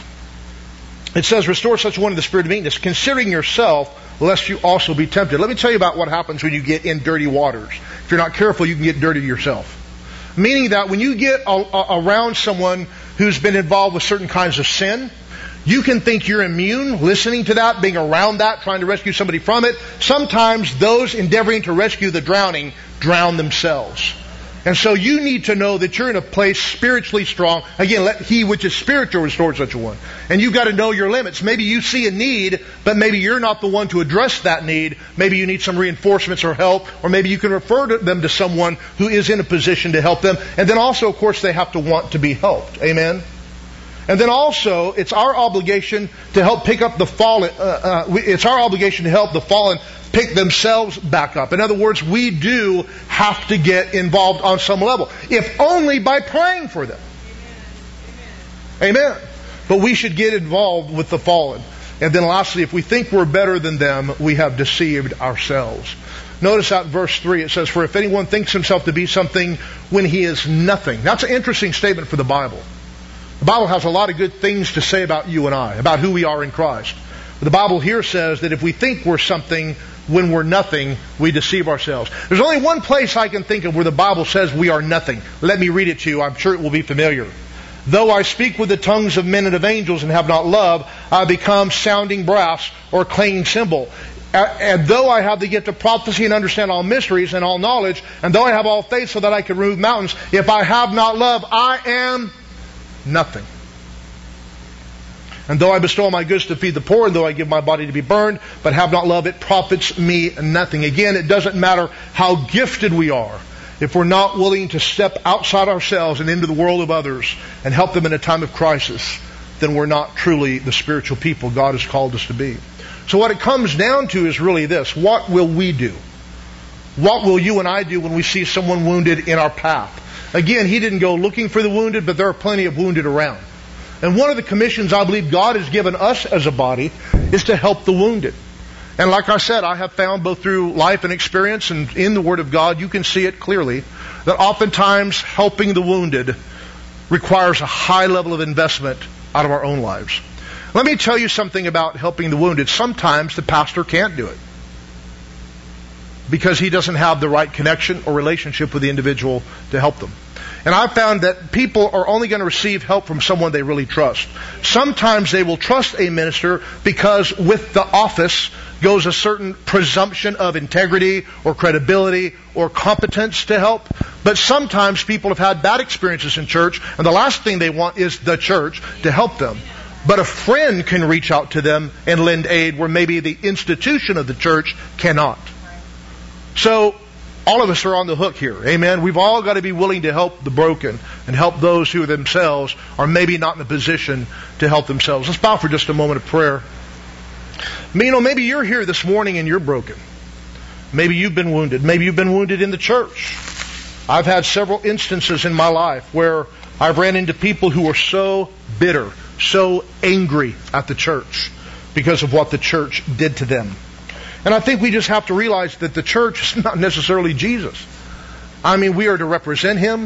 It says, restore such one in the spirit of meekness, considering yourself, lest you also be tempted. Let me tell you about what happens when you get in dirty waters. If you're not careful, you can get dirty yourself. Meaning that when you get around someone who's been involved with certain kinds of sin, you can think you're immune, listening to that, being around that, trying to rescue somebody from it. Sometimes those endeavoring to rescue the drowning drown themselves. And so you need to know that you're in a place spiritually strong. Again, let he which is spiritual restore such a one. And you've got to know your limits. Maybe you see a need, but maybe you're not the one to address that need. Maybe you need some reinforcements or help, or maybe you can refer them to someone who is in a position to help them. And then also, of course, they have to want to be helped. Amen? And then also, it's our obligation to help pick up the fallen. It's our obligation to help the fallen pick themselves back up. In other words, we do have to get involved on some level, if only by praying for them. Amen. But we should get involved with the fallen. And then lastly, if we think we're better than them, we have deceived ourselves. Notice that in verse 3, it says, for if anyone thinks himself to be something when he is nothing. That's an interesting statement for the Bible. The Bible has a lot of good things to say about you and I, about who we are in Christ. But the Bible here says that if we think we're something when we're nothing, we deceive ourselves. There's only one place I can think of where the Bible says we are nothing. Let me read it to you. I'm sure it will be familiar. Though I speak with the tongues of men and of angels and have not love, I become sounding brass or clanging cymbal. And though I have the gift of prophecy and understand all mysteries and all knowledge, and though I have all faith so that I can remove mountains, if I have not love, I am nothing. And though I bestow my goods to feed the poor, and though I give my body to be burned, but have not love, it profits me nothing. Again, it doesn't matter how gifted we are. If we're not willing to step outside ourselves and into the world of others and help them in a time of crisis, then we're not truly the spiritual people God has called us to be. So what it comes down to is really this. What will we do? What will you and I do when we see someone wounded in our path? Again, he didn't go looking for the wounded, but there are plenty of wounded around. And one of the commissions I believe God has given us as a body is to help the wounded. And like I said, I have found both through life and experience and in the Word of God, you can see it clearly, that oftentimes helping the wounded requires a high level of investment out of our own lives. Let me tell you something about helping the wounded. Sometimes the pastor can't do it because he doesn't have the right connection or relationship with the individual to help them. And I've found that people are only going to receive help from someone they really trust. Sometimes they will trust a minister because with the office goes a certain presumption of integrity or credibility or competence to help. But sometimes people have had bad experiences in church, and the last thing they want is the church to help them. But a friend can reach out to them and lend aid where maybe the institution of the church cannot. So all of us are on the hook here. Amen. We've all got to be willing to help the broken and help those who themselves are maybe not in a position to help themselves. Let's bow for just a moment of prayer. Maybe you're here this morning and you're broken. Maybe you've been wounded. Maybe you've been wounded in the church. I've had several instances in my life where I've ran into people who are so bitter, so angry at the church because of what the church did to them. And I think we just have to realize that the church is not necessarily Jesus. I mean, we are to represent Him.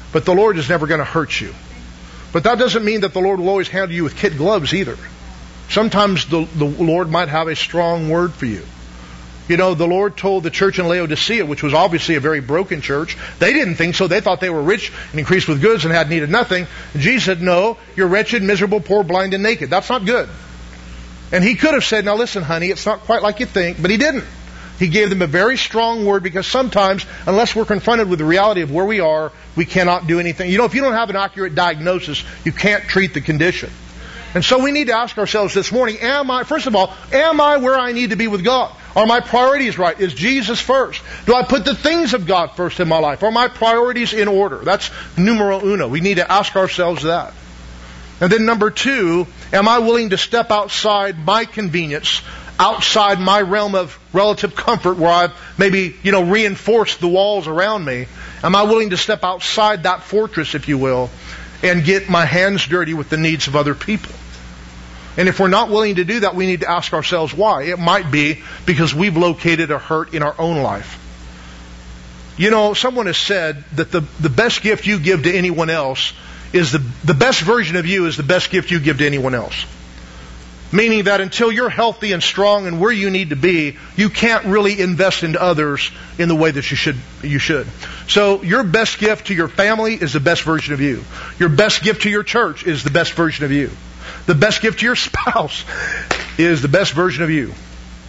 but the Lord is never going to hurt you. But that doesn't mean that the Lord will always handle you with kid gloves either. Sometimes the Lord might have a strong word for you. You know, the Lord told the church in Laodicea, which was obviously a very broken church, they didn't think so. They thought they were rich and increased with goods and had need of nothing. And Jesus said, no, you're wretched, miserable, poor, blind, and naked. That's not good. And He could have said, now listen, honey, it's not quite like you think, but He didn't. He gave them a very strong word, because sometimes, unless we're confronted with the reality of where we are, we cannot do anything. You know, if you don't have an accurate diagnosis, you can't treat the condition. And so we need to ask ourselves this morning, first of all, am I where I need to be with God? Are my priorities right? Is Jesus first? Do I put the things of God first in my life? Are my priorities in order? That's numero uno. We need to ask ourselves that. And then number two, am I willing to step outside my convenience, outside my realm of relative comfort where I've maybe, reinforced the walls around me? Am I willing to step outside that fortress, if you will, and get my hands dirty with the needs of other people? And if we're not willing to do that, we need to ask ourselves why. It might be because we've located a hurt in our own life. You know, someone has said that the best gift you give to anyone else is the best version of you is the best gift you give to anyone else. Meaning that until you're healthy and strong and where you need to be, you can't really invest into others in the way that you should. So your best gift to your family is the best version of you. Your best gift to your church is the best version of you. The best gift to your spouse is the best version of you.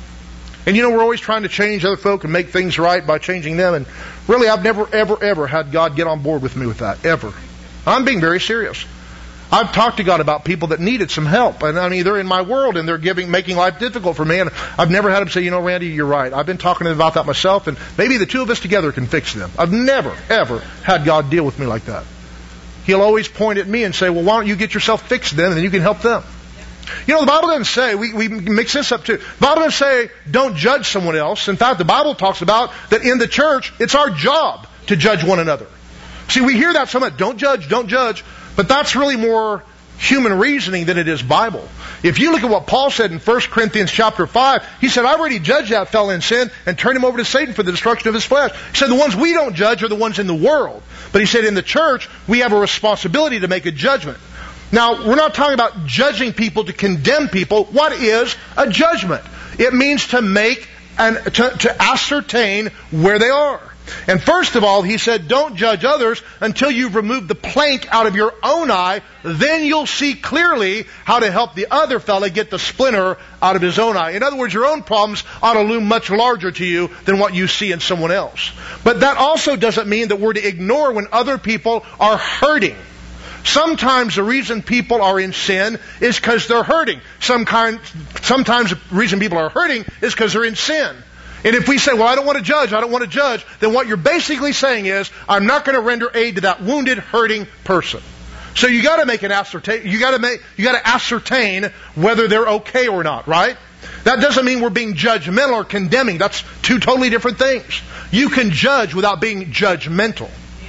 And we're always trying to change other folk and make things right by changing them. And really, I've never, ever, ever had God get on board with me with that. Ever. I'm being very serious. I've talked to God about people that needed some help. And they're in my world and they're making life difficult for me. And I've never had them say, Randy, you're right. I've been talking to them about that myself, and maybe the two of us together can fix them. I've never, ever had God deal with me like that. He'll always point at me and say, well, why don't you get yourself fixed then, and then you can help them. The Bible doesn't say, we mix this up too. The Bible doesn't say, don't judge someone else. In fact, the Bible talks about that in the church, it's our job to judge one another. See, we hear that so much, don't judge. But that's really more human reasoning than it is Bible. If you look at what Paul said in 1 Corinthians chapter 5, he said, I've already judged that fellow in sin and turned him over to Satan for the destruction of his flesh. He said, the ones we don't judge are the ones in the world. But he said, in the church, we have a responsibility to make a judgment. Now, we're not talking about judging people to condemn people. What is a judgment? It means to make and to ascertain where they are. And first of all, he said, don't judge others until you've removed the plank out of your own eye. Then you'll see clearly how to help the other fella get the splinter out of his own eye. In other words, your own problems ought to loom much larger to you than what you see in someone else. But that also doesn't mean that we're to ignore when other people are hurting. Sometimes the reason people are in sin is because they're hurting. Sometimes the reason people are hurting is because they're in sin. And if we say, well, I don't want to judge, then what you're basically saying is, I'm not going to render aid to that wounded, hurting person. So you got to make an ascertain. You got to ascertain whether they're okay or not, right? That doesn't mean we're being judgmental or condemning. That's two totally different things. You can judge without being judgmental.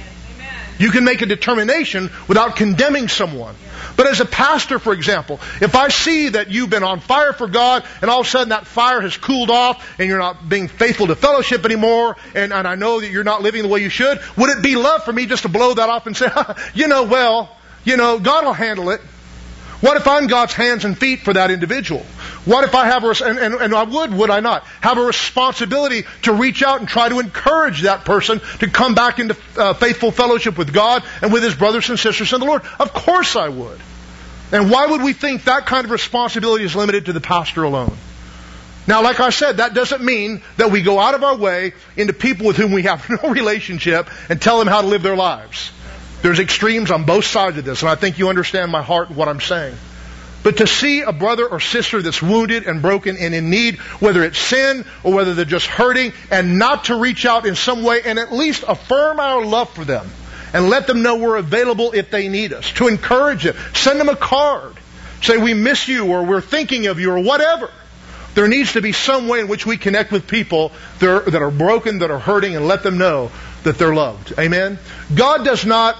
You can make a determination without condemning someone. But as a pastor, for example, if I see that you've been on fire for God and all of a sudden that fire has cooled off and you're not being faithful to fellowship anymore, and I know that you're not living the way you should, would it be love for me just to blow that off and say, God will handle it? What if I'm God's hands and feet for that individual? What if I have and I would I not, have a responsibility to reach out and try to encourage that person to come back into faithful fellowship with God and with his brothers and sisters in the Lord? Of course I would. And why would we think that kind of responsibility is limited to the pastor alone? Now, like I said, that doesn't mean that we go out of our way into people with whom we have no relationship and tell them how to live their lives. There's extremes on both sides of this, and I think you understand my heart and what I'm saying. But to see a brother or sister that's wounded and broken and in need, whether it's sin or whether they're just hurting, and not to reach out in some way and at least affirm our love for them and let them know we're available if they need us, to encourage them, send them a card, say we miss you or we're thinking of you or whatever. There needs to be some way in which we connect with people that are broken, that are hurting, and let them know that they're loved. Amen? God does not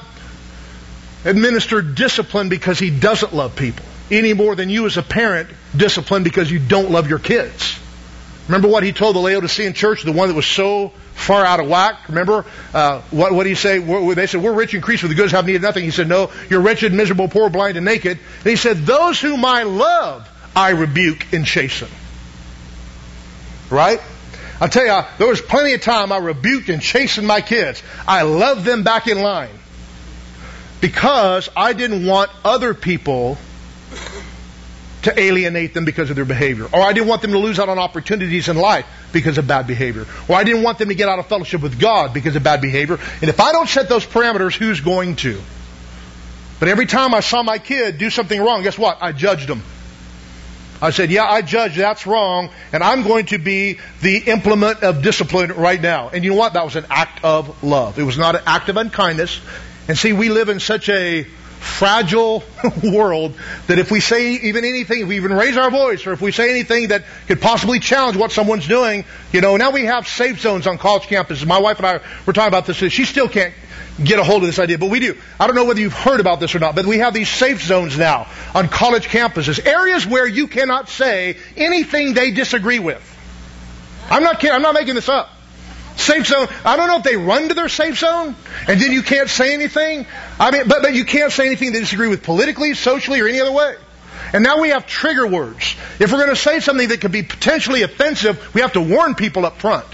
administer discipline because He doesn't love people, any more than you as a parent discipline because you don't love your kids. Remember what he told the Laodicean church, the one that was so far out of whack? Remember? What did he say? They said, we're rich, increased with the goods, have need of nothing. He said, no, you're wretched, miserable, poor, blind, and naked. And he said, those whom I love, I rebuke and chasten. Right? I'll tell you, there was plenty of time I rebuked and chastened my kids. I loved them back in line. Because I didn't want other people to alienate them because of their behavior. Or I didn't want them to lose out on opportunities in life because of bad behavior. Or I didn't want them to get out of fellowship with God because of bad behavior. And if I don't set those parameters, who's going to? But every time I saw my kid do something wrong, guess what? I judged them. I said, yeah, I judge that's wrong, and I'm going to be the implement of discipline right now. And you know what? That was an act of love. It was not an act of unkindness. And see, we live in such a fragile world that if we say even anything, if we even raise our voice, or if we say anything that could possibly challenge what someone's doing, now we have safe zones on college campuses. My wife and I were talking about this. She still can't get a hold of this idea, but we do. I don't know whether you've heard about this or not, but we have these safe zones now on college campuses, areas where you cannot say anything they disagree with. I'm not kidding. I'm not making this up. Safe zone. I don't know if they run to their safe zone and then you can't say anything. But you can't say anything they disagree with politically, socially, or any other way. And now we have trigger words. If we're going to say something that could be potentially offensive, we have to warn people up front.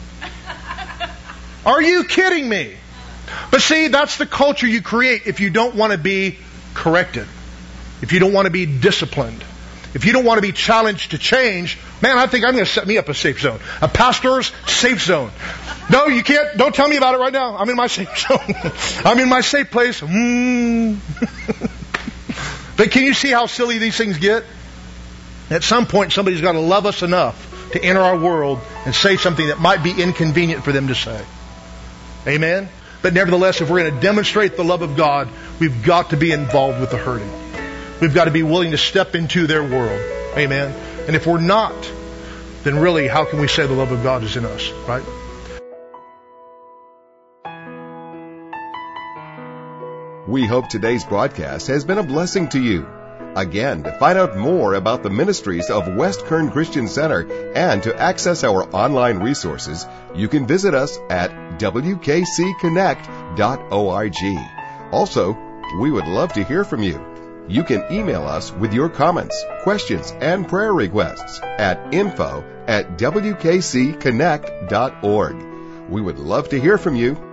Are you kidding me? But see, that's the culture you create if you don't want to be corrected. If you don't want to be disciplined. If you don't want to be challenged to change, man, I think I'm going to set me up a safe zone. A pastor's safe zone. No, you can't. Don't tell me about it right now. I'm in my safe zone. I'm in my safe place. But can you see how silly these things get? At some point, somebody's got to love us enough to enter our world and say something that might be inconvenient for them to say. Amen? But nevertheless, if we're going to demonstrate the love of God, we've got to be involved with the hurting. We've got to be willing to step into their world. Amen? And if we're not, then really, how can we say the love of God is in us, right? We hope today's broadcast has been a blessing to you. Again, to find out more about the ministries of West Kern Christian Center and to access our online resources, you can visit us at wkcconnect.org. Also, we would love to hear from you. You can email us with your comments, questions, and prayer requests at info@wkcconnect.org. We would love to hear from you,